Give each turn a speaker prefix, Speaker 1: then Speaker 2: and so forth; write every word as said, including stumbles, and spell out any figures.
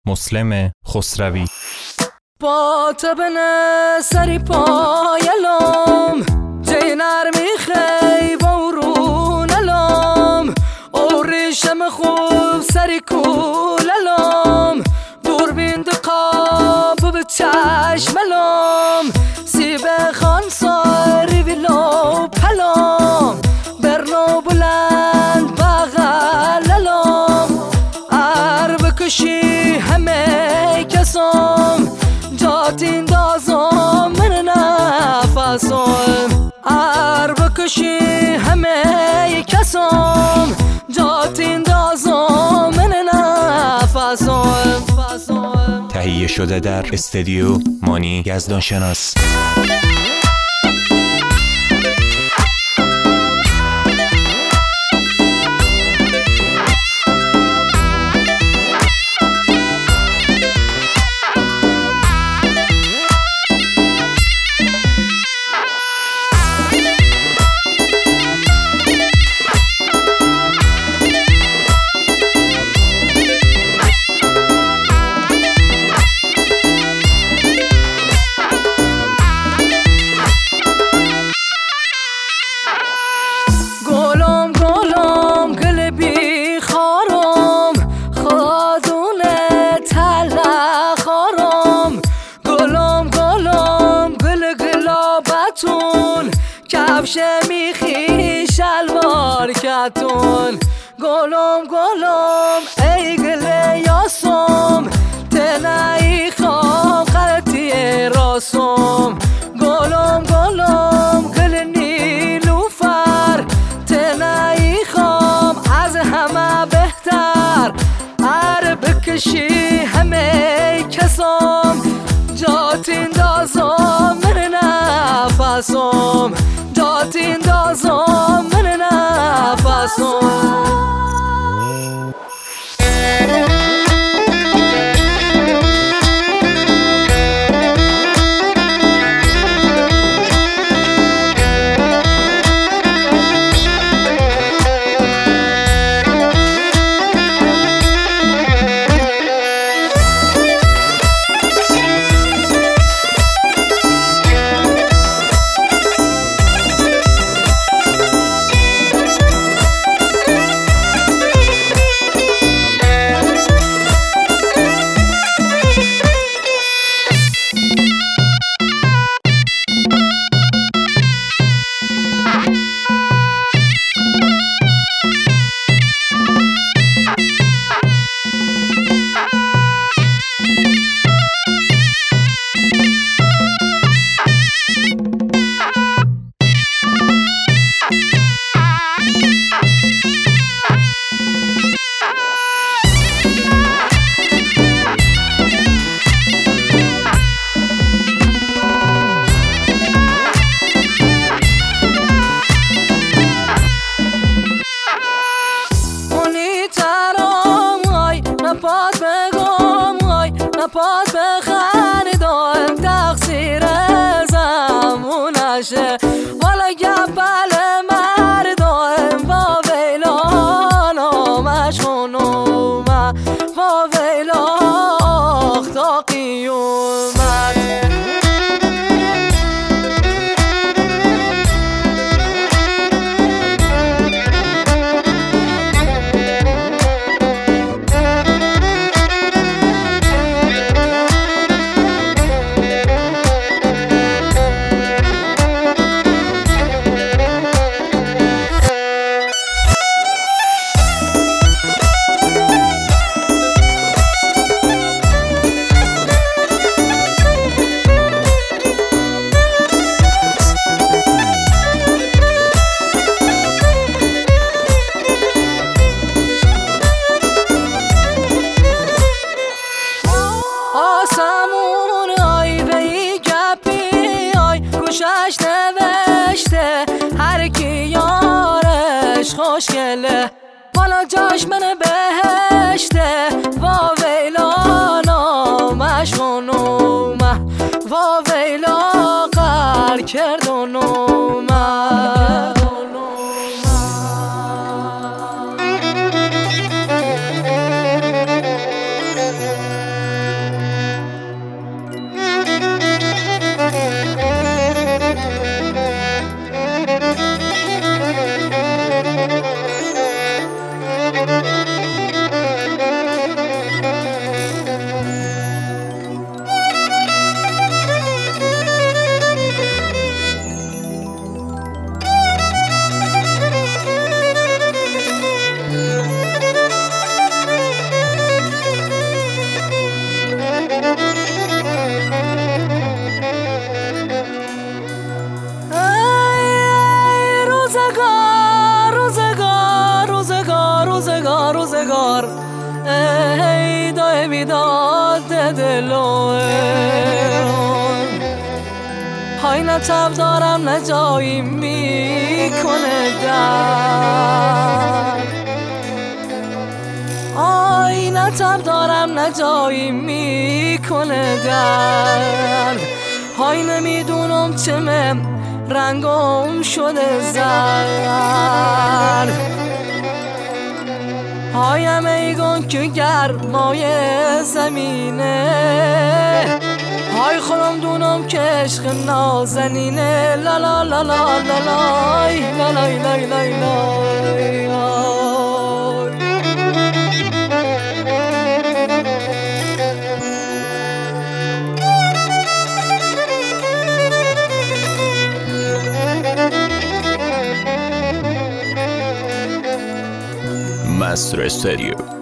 Speaker 1: مسلم خسروی.
Speaker 2: با تبنه سری پایلام جای نرمی خی با ورونلام او ریشم خوب سری کوللام دوربین دقاب به چشملام سیب خان ساری ویلو پلام برنو بلند بغللام عرب کشی همه کسام جاتین دازم من نفسم عرب کشی همه کسام جاتین دازم من نفسم.
Speaker 1: تهیه شده در استودیو مانی یزدان شناس.
Speaker 2: کفش میخی شلوار کتون گلم گلم ای گل یاسم تنایی خوام خلطی راسم گلم گلم گل نیلوفر تنایی خوام از همه بهتر هر بکشی همه کسام جاتین دازم من نفسم جاتین دازم من نفسم. نپاد بگم آی نپاد بخنی دایم تقصیر زمونشه والا گبل مردایم با ویلان مشغونوم با ویلا اختا قیومت گوشش نوشته هر کی یارش خوشگله بالا جاش من بهشته وا ویلانا مشغونوم وا ویلا قر کردونوم فریاد دلم های نه تب دارم نه جایی میکنه در آی نه تب دارم نه جایی میکنه در های نمیدونم چمه رنگم شده زرد هایم ایگون که گرمای زمینه های خودم دونم که عشق نازنینه لا لا لا لا لا لای لا لای لای لای لای
Speaker 1: Master Stereo.